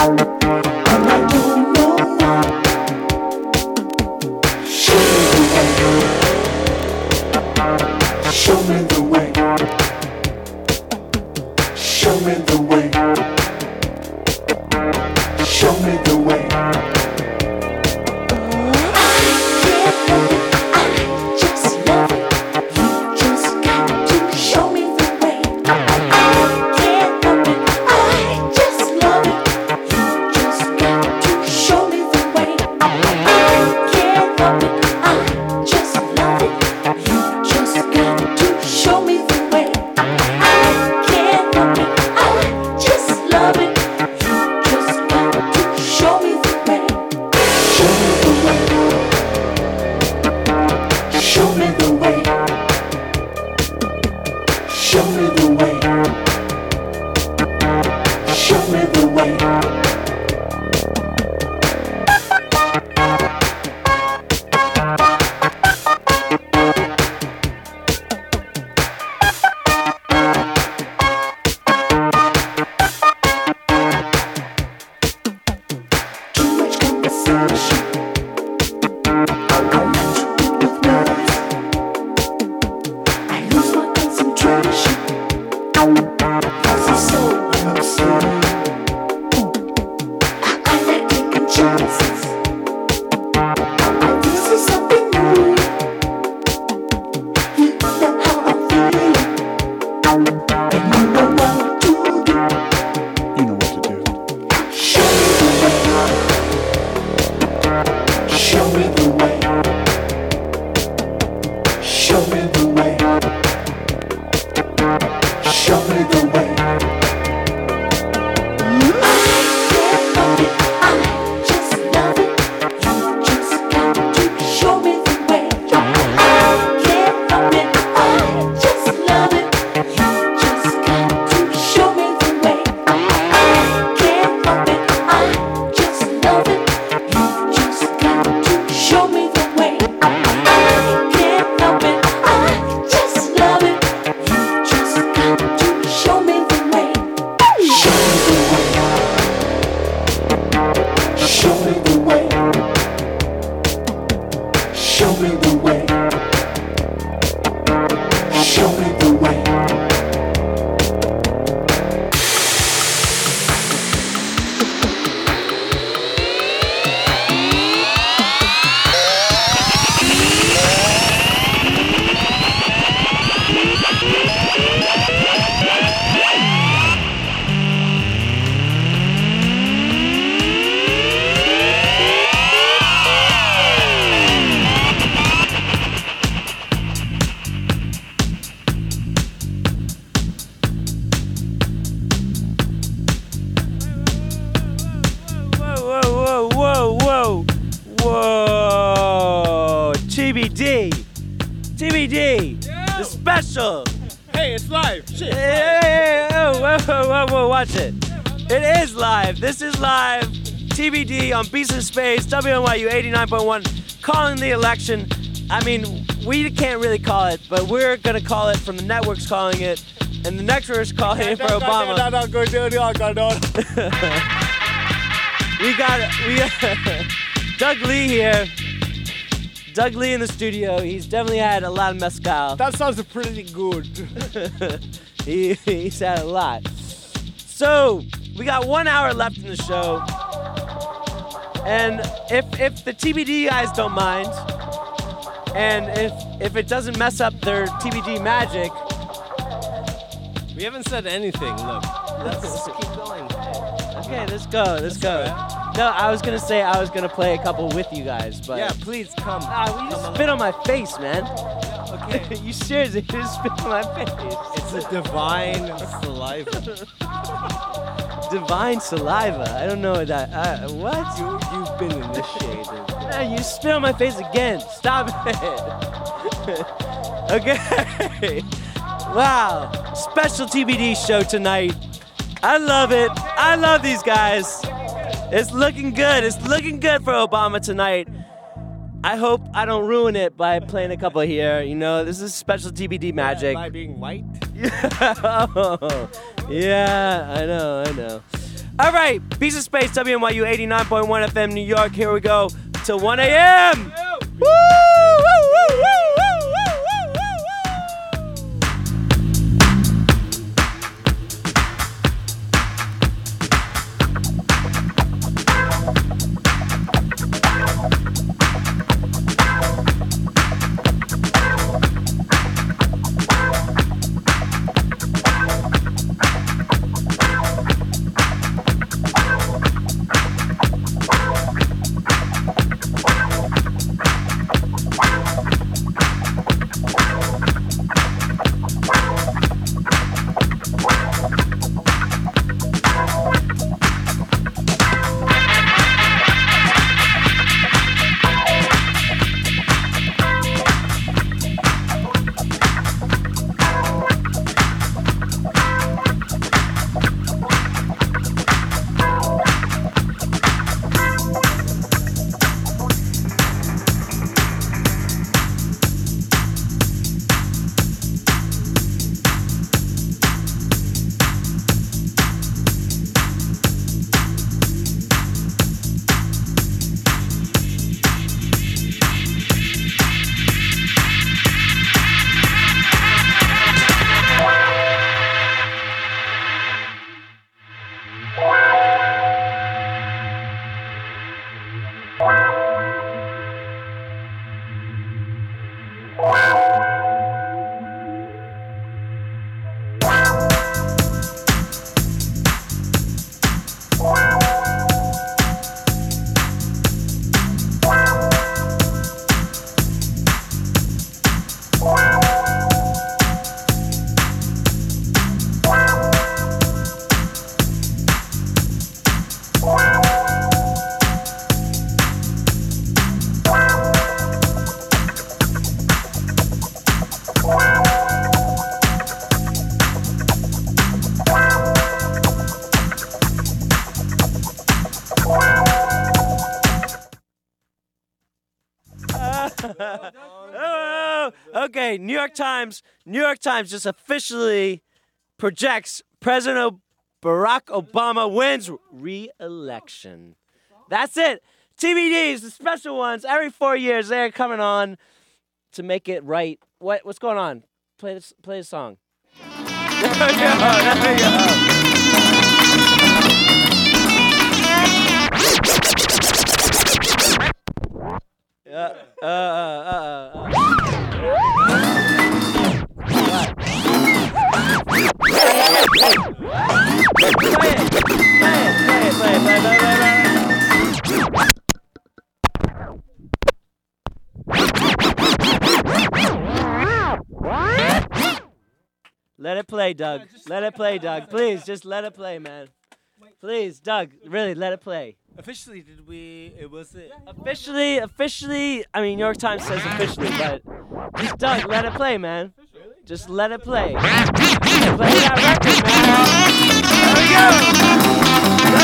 TBD, the special. Hey, it's live. Shit. Hey, whoa, watch it. It is live. This is live. TBD on Beast in Space, WNYU 89.1, calling the election. I mean, we can't really call it, but we're going to call it from the networks calling it, and the networks calling it for Obama. We got Doug Lee here. Doug Lee in the studio. He's definitely had a lot of mezcal. That sounds pretty good. He's had a lot. So, we got 1 hour left in the show. And if the TBD guys don't mind, and if it doesn't mess up their TBD magic. We haven't said anything, look. Let's keep going. Okay, let's go. No, I was gonna say I was gonna play a couple with you guys, but yeah, please come. You just spit on my face, man. Okay. You seriously just spit on my face. It's a divine saliva. Divine saliva. I don't know what that. What? You've been initiated. Man, you spit on my face again. Stop it. Okay. Wow. Special TBD show tonight. I love it. I love these guys. It's looking good. It's looking good for Obama tonight. I hope I don't ruin it by playing a couple here. You know, this is special TBD magic. By being white? Yeah, I know. All right, Piece of Space, WNYU 89.1 FM, New York. Here we go till 1 a.m. Woo! Woo! Woo! Woo! Woo! Woo! Oh, okay, New York Times just officially projects President Barack Obama wins re-election. That's it. TBDs, the special ones, every 4 years they're coming on to make it right. What's going on? Play the song. There we go. Let it play, Doug. Let it play, Doug. Please, just let it play, man. Please, Doug, really, let it play. Officially, Officially, I mean, New York Times says officially, but just, Doug, let it play, man. Just let it play. Play that record, man. There we go.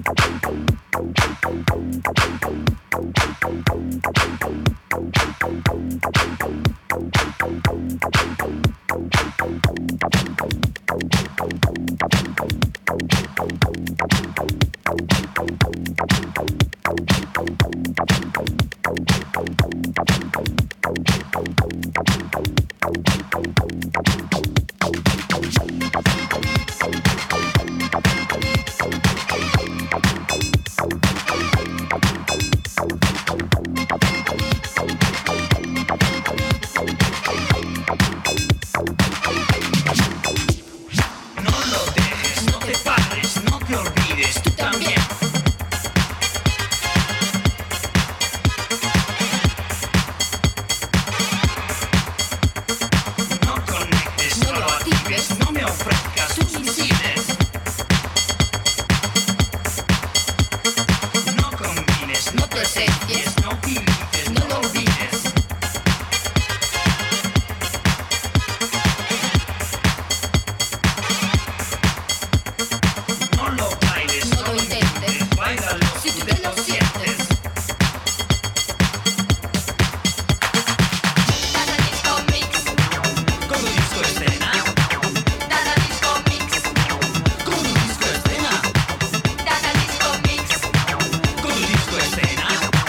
Escena.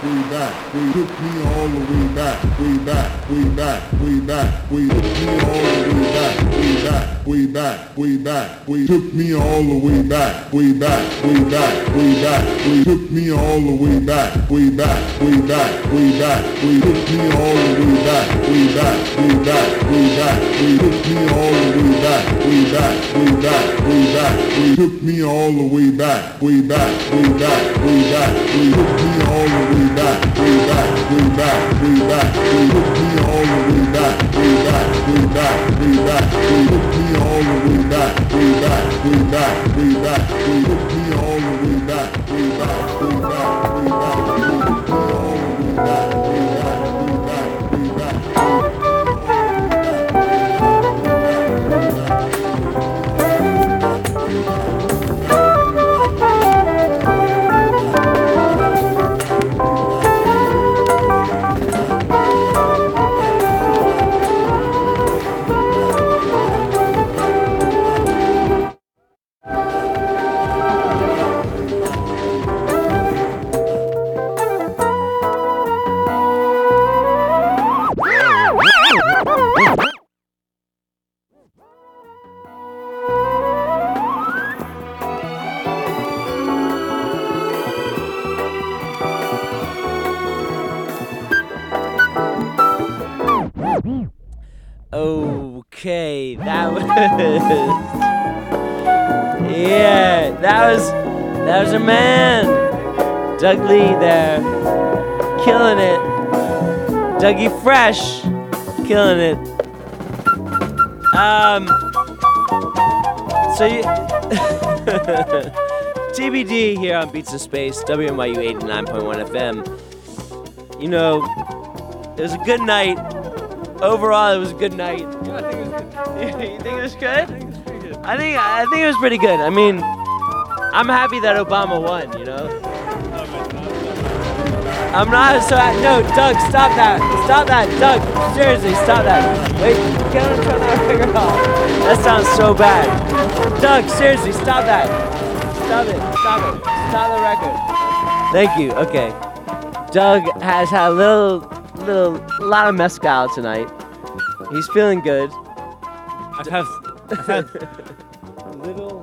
way back, we took me all the way back, way back, way back, way back, we took me all the way back, way back, way back, way back, we took me all the way back, way back, way back, way back, we took me all the way back, way back, way back, way back, we took me all the way back, way back, way back, way back, we took me all the way back, way back, way back, way back, we took me all the way back, way back, way back, way back, we took me all the way back, way back, way back, way back, we took me all the way back, way back, way back, way back, we took me all the way back, way back, way back, way back, we took me all the way back, way back, way back, way back, we took me all the way back, way back, way back, way back, way back. Okay, that was yeah, that was a man, Doug Lee there, killing it. Dougie Fresh, killing it. So you TBD here on Beats in Space, WMYU 89.1 FM. You know, it was a good night. Overall, it was a good night. Yeah, I think it was good. You think it was good? I think it was pretty good. I think it was pretty good. I mean, I'm happy that Obama won, you know? I'm not so no, Doug, stop that. Stop that, Doug. Seriously, stop that. Wait, get him to turn that record off. That sounds so bad. Doug, seriously, stop that. Stop it. Stop it. Stop the record. Thank you. Okay. Doug has had a lot of mezcal tonight. He's feeling good. I've had little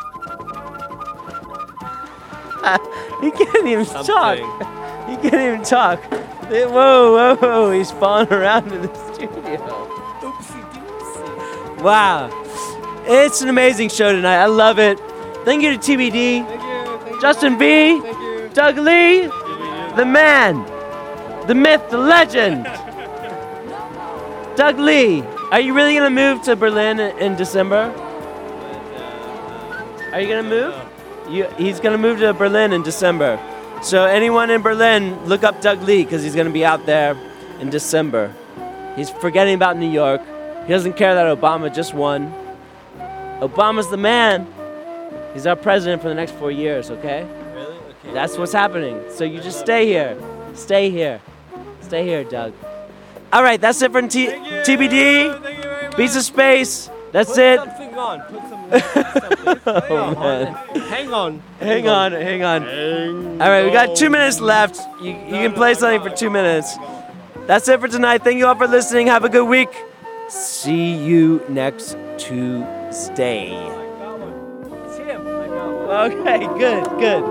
He can't even something. talk. He can't even talk. Whoa, whoa, he's falling around in the studio. Oopsie doopsie. Wow. It's an amazing show tonight. I love it. Thank you to TBD, Thank you. Justin B, Thank you. Doug Lee, the man, the myth, the legend. Doug Lee, are you really going to move to Berlin in December? Are you going to move? He's going to move to Berlin in December. So anyone in Berlin, look up Doug Lee because he's going to be out there in December. He's forgetting about New York. He doesn't care that Obama just won. Obama's the man. He's our president for the next 4 years, okay? Really? Okay. That's what's happening. So you just stay here. Stay here. Stay here, Doug. All right, that's it for Thank you. TBD. Thank you very much. Beats of Space. That's Put it. something on. Put some something. Oh, man. Hang on. Hang on. All right, we got 2 minutes left. You can play something for 2 minutes. That's it for tonight. Thank you all for listening. Have a good week. See you next Tuesday. It's him. I got one. Okay, good.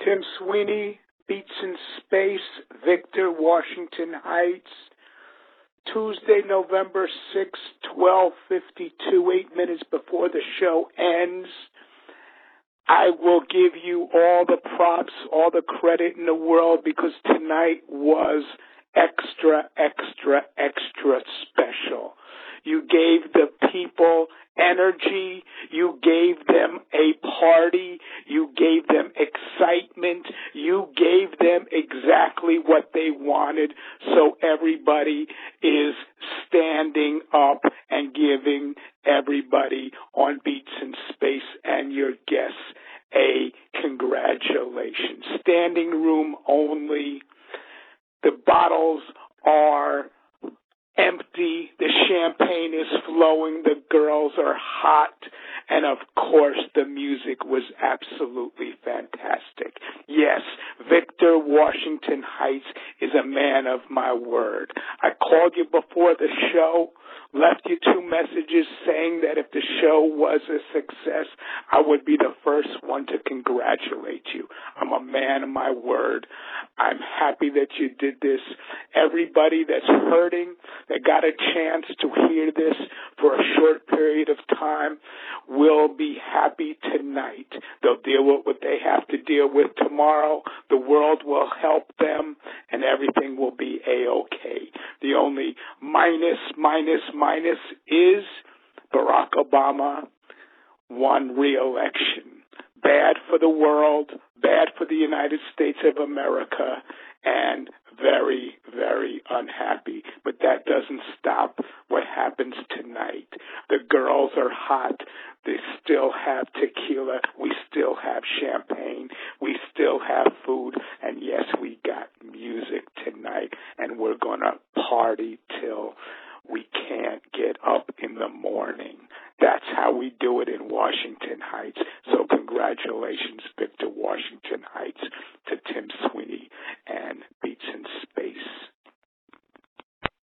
Tim Sweeney, Beats in Space, Victor, Washington Heights. Tuesday, November 6th, 12:52, 8 minutes before the show ends. I will give you all the props, all the credit in the world, because tonight was extra, extra, extra special. You gave the people energy. You gave them a party. You gave them excitement. You gave them exactly what they wanted. So everybody is standing up and giving everybody on Beats in Space and your guests a congratulations. Standing room only. The bottles are empty, the champagne is flowing, the girls are hot, and of course the music was absolutely fantastic. Yes, Victor, Washington Heights is a man of my word. I called you before the show, left you 2 messages saying that if the show was a success, I would be the first one to congratulate you. I'm a man of my word. I'm happy that you did this. Everybody that's hurting, that got a chance to hear this for a short period of time, will be happy tonight. They'll deal with what they have to deal with tomorrow. The world will help them, and everything will be A-okay. The only minus is Barack Obama won re-election. Bad for the world, bad for the United States of America, and very, very unhappy. But that doesn't stop what happens tonight. The girls are hot. They still have tequila. We still have champagne. We still have food. And yes, we got music tonight. And we're going to party till we can't get up in the morning. That's how we do it in Washington Heights. So congratulations, Victor, Washington Heights, to Tim Sweeney.